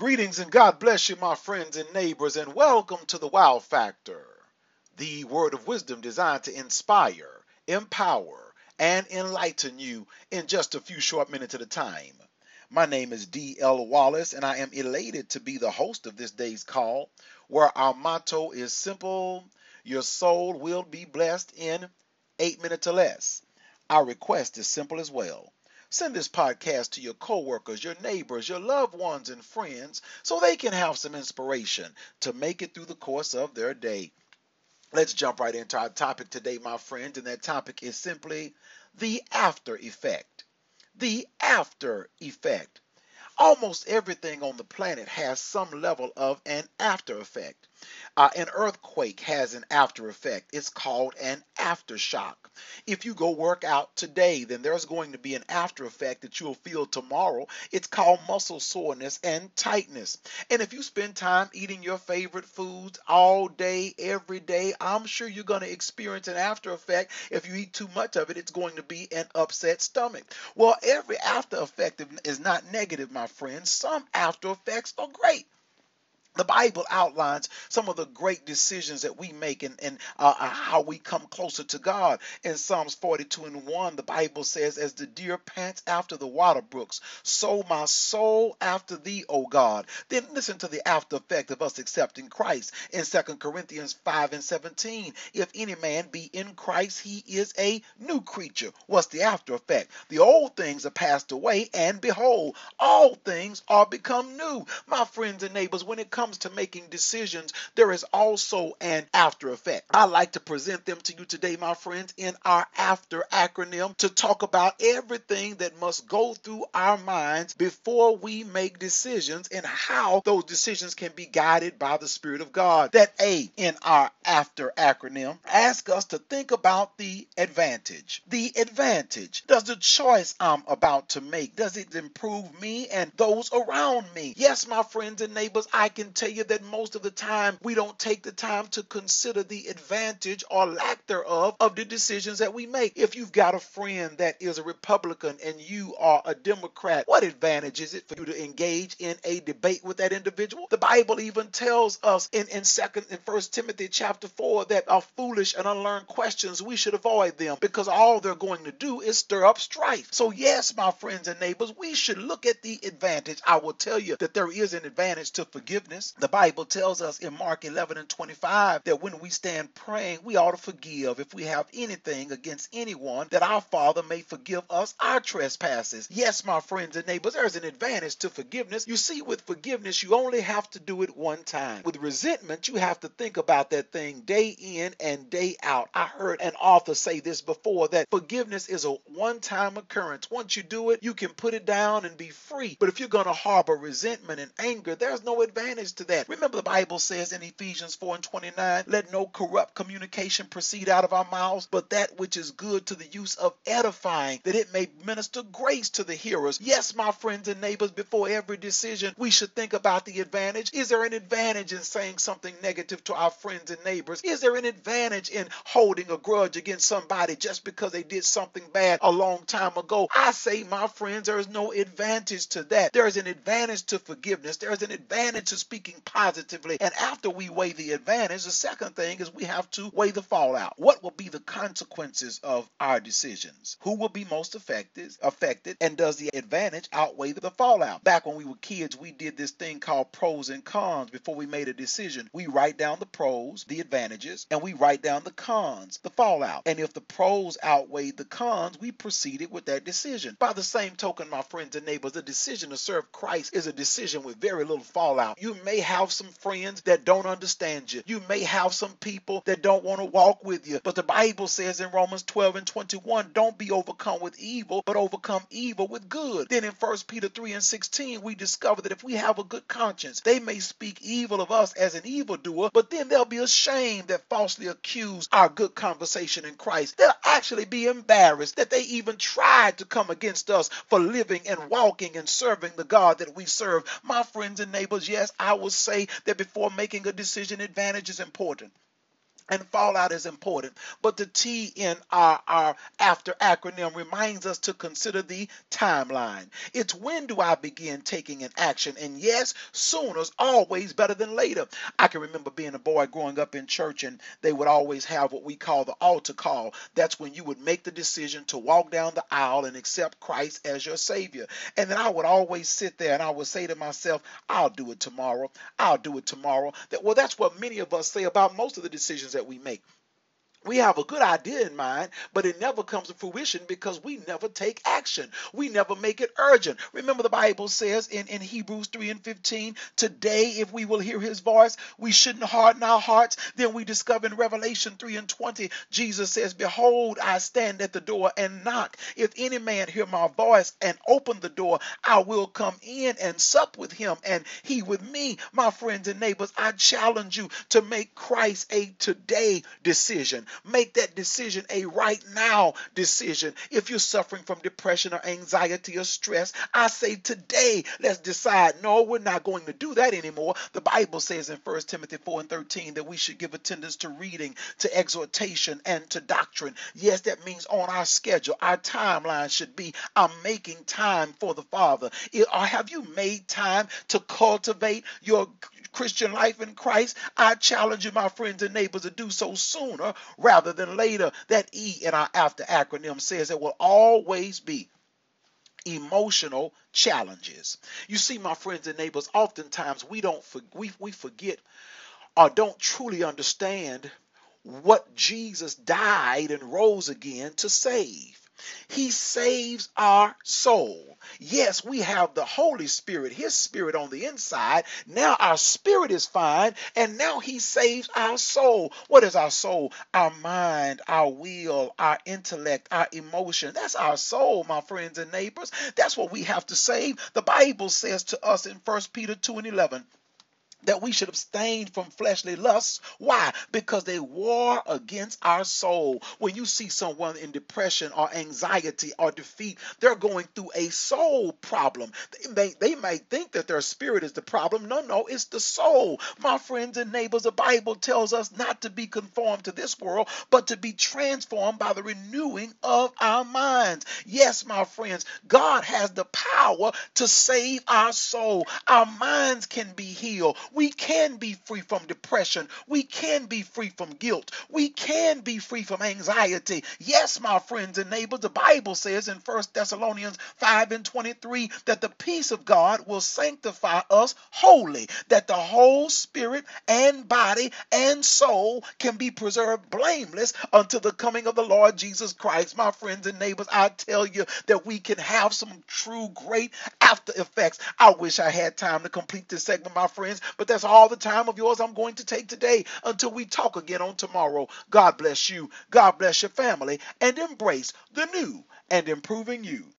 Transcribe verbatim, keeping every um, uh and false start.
Greetings and God bless you, my friends and neighbors, and welcome to the Wow Factor, the word of wisdom designed to inspire, empower, and enlighten you in just a few short minutes at a time. My name is D L Wallace, and I am elated to be the host of this day's call, where our motto is simple: your soul will be blessed in eight minutes or less. Our request is simple as well. Send this podcast to your coworkers, your neighbors, your loved ones, and friends so they can have some inspiration to make it through the course of their day. Let's jump right into our topic today, my friends, and that topic is simply the after effect. The after effect. Almost everything on the planet has some level of an after effect. Uh, an earthquake has an after effect. It's called an aftershock. If you go work out today, then there's going to be an after effect that you'll feel tomorrow. It's called muscle soreness and tightness. And if you spend time eating your favorite foods all day, every day, I'm sure you're going to experience an after effect. If you eat too much of it, it's going to be an upset stomach. Well, every after effect is not negative, my friends. Some after effects are great. The Bible outlines some of the great decisions that we make and, and uh, how we come closer to God. In Psalms forty-two and one, the Bible says, as the deer pants after the water brooks, so my soul after thee, O God. Then listen to the after effect of us accepting Christ. In Second Corinthians five and seventeen, if any man be in Christ, he is a new creature. What's the after effect? The old things are passed away, and behold, all things are become new. My friends and neighbors, when it comes to making decisions, there is also an after effect. I like to present them to you today, my friends, in our after acronym to talk about everything that must go through our minds before we make decisions and how those decisions can be guided by the Spirit of God. That A in our after acronym asks us to think about the advantage. The advantage. Does the choice I'm about to make, does it improve me and those around me? Yes, my friends and neighbors, I can tell you that most of the time we don't take the time to consider the advantage or lack thereof of the decisions that we make. If you've got a friend that is a Republican and you are a Democrat, what advantage is it for you to engage in a debate with that individual? The Bible even tells us in, in second in First Timothy chapter four that are foolish and unlearned questions, we should avoid them because all they're going to do is stir up strife. So yes, my friends and neighbors, we should look at the advantage. I will tell you that there is an advantage to forgiveness. The Bible tells us in Mark eleven and twenty-five that when we stand praying, we ought to forgive if we have anything against anyone, that our Father may forgive us our trespasses. Yes, my friends and neighbors, there's an advantage to forgiveness. You see, with forgiveness, you only have to do it one time. With resentment, you have to think about that thing day in and day out. I heard an author say this before, that forgiveness is a one-time occurrence. Once you do it, you can put it down and be free. But if you're going to harbor resentment and anger, there's no advantage to that. Remember, the Bible says in Ephesians four and twenty-nine, let no corrupt communication proceed out of our mouths, but that which is good to the use of edifying, that it may minister grace to the hearers. Yes, my friends and neighbors, before every decision, we should think about the advantage. Is there an advantage in saying something negative to our friends and neighbors? Is there an advantage in holding a grudge against somebody just because they did something bad a long time ago? I say, my friends, there is no advantage to that. There is an advantage to forgiveness. There is an advantage to speaking positively. And after we weigh the advantage, the second thing is we have to weigh the fallout. What will be the consequences of our decisions? Who will be most affected, affected, and does the advantage outweigh the fallout? Back when we were kids, we did this thing called pros and cons before we made a decision. We write down the pros, the advantages, and we write down the cons, the fallout. And if the pros outweighed the cons, we proceeded with that decision. By the same token, my friends and neighbors, the decision to serve Christ is a decision with very little fallout. You may have some friends that don't understand you. You may have some people that don't want to walk with you. But the Bible says in Romans twelve and twenty-one, don't be overcome with evil, but overcome evil with good. Then in First Peter three and sixteen, we discover that if we have a good conscience, they may speak evil of us as an evildoer, but then they'll be ashamed that falsely accuse our good conversation in Christ. They'll actually be embarrassed that they even tried to come against us for living and walking and serving the God that we serve. My friends and neighbors, yes, I will say that before making a decision, advantage is important. And fallout is important, but the T in our, our after acronym reminds us to consider the timeline. It's when do I begin taking an action? And yes, sooner's always better than later. I can remember being a boy growing up in church, and they would always have what we call the altar call. That's when you would make the decision to walk down the aisle and accept Christ as your Savior. And then I would always sit there and I would say to myself, I'll do it tomorrow. I'll do it tomorrow. That, well, that's what many of us say about most of the decisions that we make. We have a good idea in mind, but it never comes to fruition because we never take action. We never make it urgent. Remember, the Bible says in, in Hebrews three and fifteen, today, if we will hear his voice, we shouldn't harden our hearts. Then we discover in Revelation three and twenty, Jesus says, behold, I stand at the door and knock. If any man hear my voice and open the door, I will come in and sup with him and he with me. My friends and neighbors, I challenge you to make Christ a today decision. Make that decision a right now decision. If you're suffering from depression or anxiety or stress, I say today, let's decide, no, we're not going to do that anymore. The Bible says in First Timothy four and thirteen that we should give attendance to reading, to exhortation, and to doctrine. Yes, that means on our schedule, our timeline should be, I'm making time for the Father. Or have you made time to cultivate your Christian life in Christ? I challenge you, my friends and neighbors, to do so sooner rather than later. That E in our after acronym says it will always be emotional challenges. You see, my friends and neighbors, oftentimes we don't we, we forget or don't truly understand what Jesus died and rose again to save. He saves our soul. Yes, we have the Holy Spirit, his spirit on the inside. Now our spirit is fine, and now he saves our soul. What is our soul? Our mind, our will, our intellect, our emotion. That's our soul, my friends and neighbors. That's what we have to save. The Bible says to us in First Peter two and eleven, that we should abstain from fleshly lusts. Why? Because they war against our soul. When you see someone in depression or anxiety or defeat, they're going through a soul problem. They may, they might think that their spirit is the problem. No, no, it's the soul. My friends and neighbors, the Bible tells us not to be conformed to this world, but to be transformed by the renewing of our minds. Yes, my friends, God has the power to save our soul. Our minds can be healed. We can be free from depression. We can be free from guilt. We can be free from anxiety. Yes, my friends and neighbors, the Bible says in First Thessalonians five and twenty-three that the peace of God will sanctify us wholly, that the whole spirit and body and soul can be preserved blameless until the coming of the Lord Jesus Christ. My friends and neighbors, I tell you that we can have some true great after effects. I wish I had time to complete this segment, my friends, but that's all the time of yours I'm going to take today until we talk again on tomorrow. God bless you. God bless your family, and embrace the new and improving you.